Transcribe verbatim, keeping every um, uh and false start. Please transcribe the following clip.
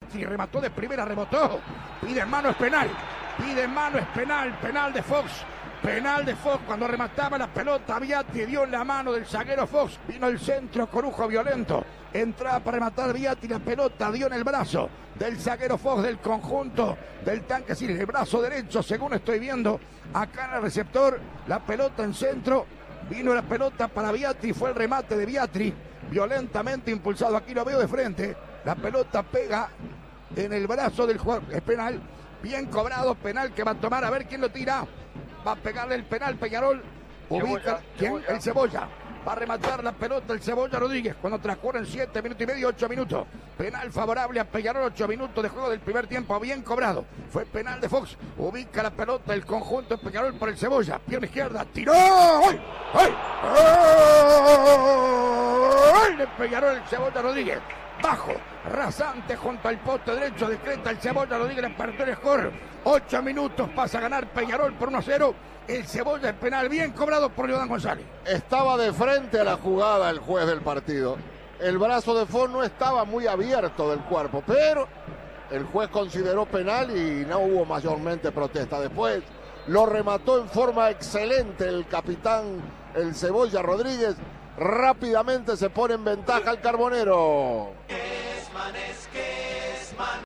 Viatri remató de primera, rebotó. Pide mano, es penal. Pide mano, es penal. Penal de Fox. Penal de Fox cuando remataba la pelota. Viatri dio en la mano del zaguero Fox. Vino el centro, corujo violento. Entraba para rematar Viatri, la pelota dio en el brazo del zaguero Fox del conjunto del Tanque, sí, el brazo derecho, según estoy viendo acá en el receptor. La pelota en centro. Vino la pelota para Viatri, fue el remate de Viatri. Violentamente impulsado, aquí lo veo de frente. La pelota pega en el brazo del jugador. Es penal, bien cobrado, penal que va a tomar, a ver quién lo tira. Va a pegarle el penal Peñarol. Ubica, ¿quién? Cebolla. El Cebolla. Va a rematar la pelota el Cebolla Rodríguez cuando transcurren siete minutos y medio, ocho minutos. Penal favorable a Peñarol, ocho minutos de juego del primer tiempo, bien cobrado. Fue penal de Fox. Ubica la pelota el conjunto de Peñarol por el Cebolla. Pierna izquierda, tiró. ¡Ay! ¡Ay! ¡Ay! De Peñarol el Cebolla Rodríguez. Bajo, rasante junto al poste derecho, decreta el Cebolla Rodríguez, le partió el score. Ocho minutos pasa a ganar Peñarol por uno a cero. El Cebolla es penal, bien cobrado por Leodán González. Estaba de frente a la jugada el juez del partido. El brazo de Fox no estaba muy abierto del cuerpo, pero el juez consideró penal y no hubo mayormente protesta. Después lo remató en forma excelente el capitán, el Cebolla Rodríguez. Rápidamente se pone en ventaja el Carbonero.